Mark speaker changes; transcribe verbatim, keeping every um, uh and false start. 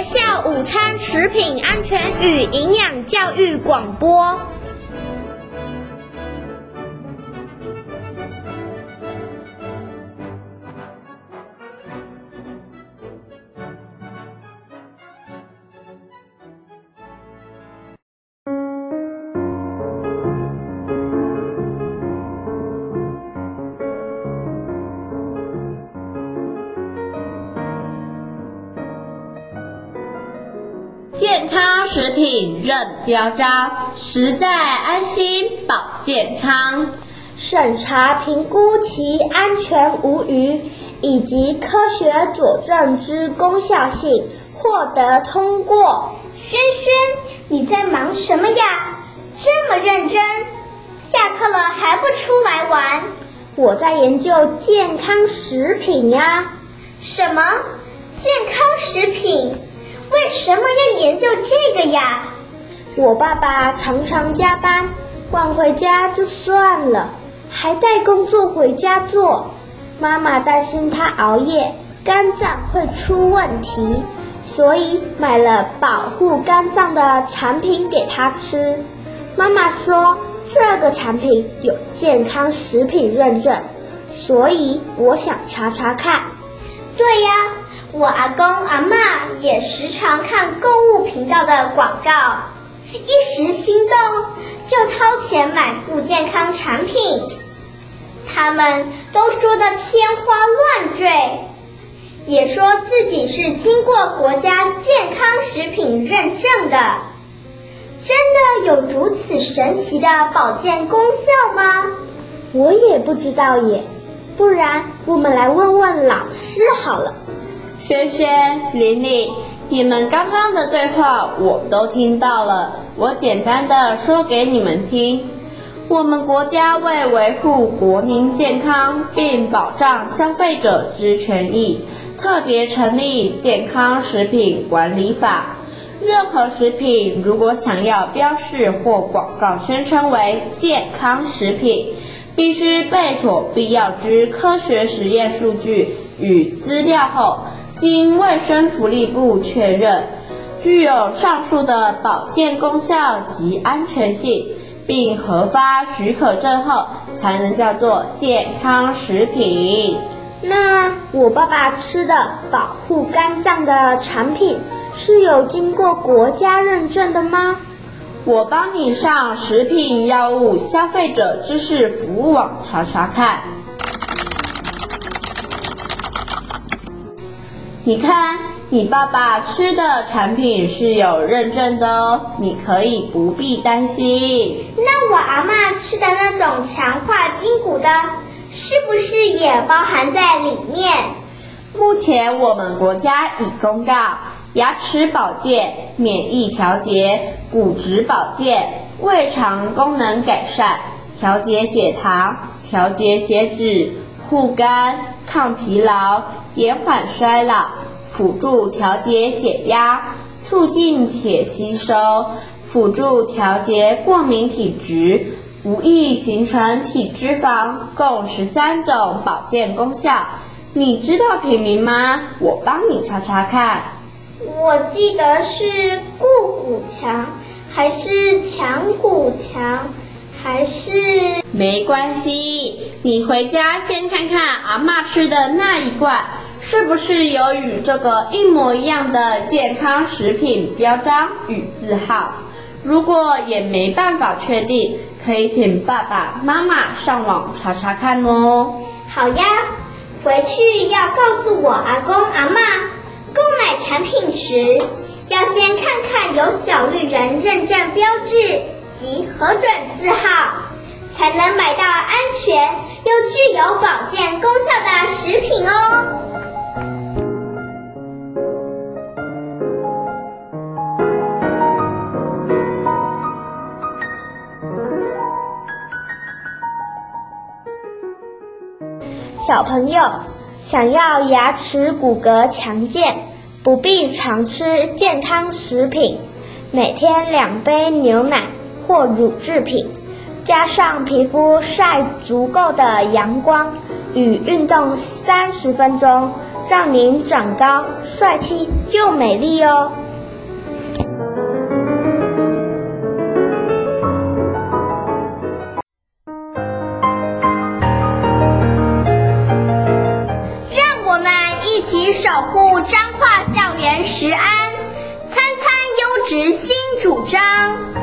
Speaker 1: 校午餐食品安全与营养教育广播。
Speaker 2: 健康食品认标章，实在安心保健康。
Speaker 1: 审查评估其安全无虞以及科学佐证之功效性，获得通过。
Speaker 3: 轩轩，你在忙什么呀？这么认真，下课了还不出来玩？
Speaker 1: 我在研究健康食品呀。
Speaker 3: 什么？健康食品？为什么要研究这个呀？
Speaker 1: 我爸爸常常加班，晚回家就算了，还带工作回家做。妈妈担心他熬夜，肝脏会出问题，所以买了保护肝脏的产品给他吃。妈妈说这个产品有健康食品认证，所以我想查查看。
Speaker 3: 对呀，我阿公阿嬷也时常看购物频道的广告，一时心动就掏钱买不健康产品，他们都说得天花乱坠，也说自己是经过国家健康食品认证的。真的有如此神奇的保健功效吗？
Speaker 1: 我也不知道耶，不然我们来问问老师好了。
Speaker 2: 轩轩、玲玲，你们刚刚的对话我都听到了，我简单的说给你们听。我们国家为维护国民健康并保障消费者之权益，特别成立健康食品管理法。任何食品如果想要标示或广告宣称为健康食品，必须备妥必要之科学实验数据与资料后，经卫生福利部确认，具有上述的保健功效及安全性，并核发许可证后，才能叫做健康食品。
Speaker 1: 那我爸爸吃的保护肝脏的产品是有经过国家认证的吗？
Speaker 2: 我帮你上食品药物消费者知识服务网查查看。你看，你爸爸吃的产品是有认证的哦，你可以不必担心。
Speaker 3: 那我阿嬷吃的那种强化筋骨的，是不是也包含在里面？
Speaker 2: 目前我们国家已公告，牙齿保健、免疫调节、骨质保健、胃肠功能改善、调节血糖、调节血脂、护肝、抗疲劳、延缓衰老、辅助调节血压、促进铁吸收、辅助调节过敏体质、不易形成体脂肪，共十三种保健功效。你知道品名吗？我帮你查查看。
Speaker 3: 我记得是固骨强，还是强骨强，还是……
Speaker 2: 没关系，你回家先看看阿嬷吃的那一罐，是不是有与这个一模一样的健康食品标章与字号？如果也没办法确定，可以请爸爸妈妈上网查查看哦。
Speaker 3: 好呀，回去要告诉我阿公阿嬷，购买产品时要先看看有小绿人认证标志及核准字号，才能买到安全又具有保健功效的食品哦。
Speaker 1: 小朋友想要牙齿骨骼强健，不必常吃健康食品，每天两杯牛奶或乳制品，加上皮肤晒足够的阳光与运动三十分钟， 让您长高、帅气又美丽哦。
Speaker 3: 让我们一起守护彰化校园食安，餐餐优质新主张。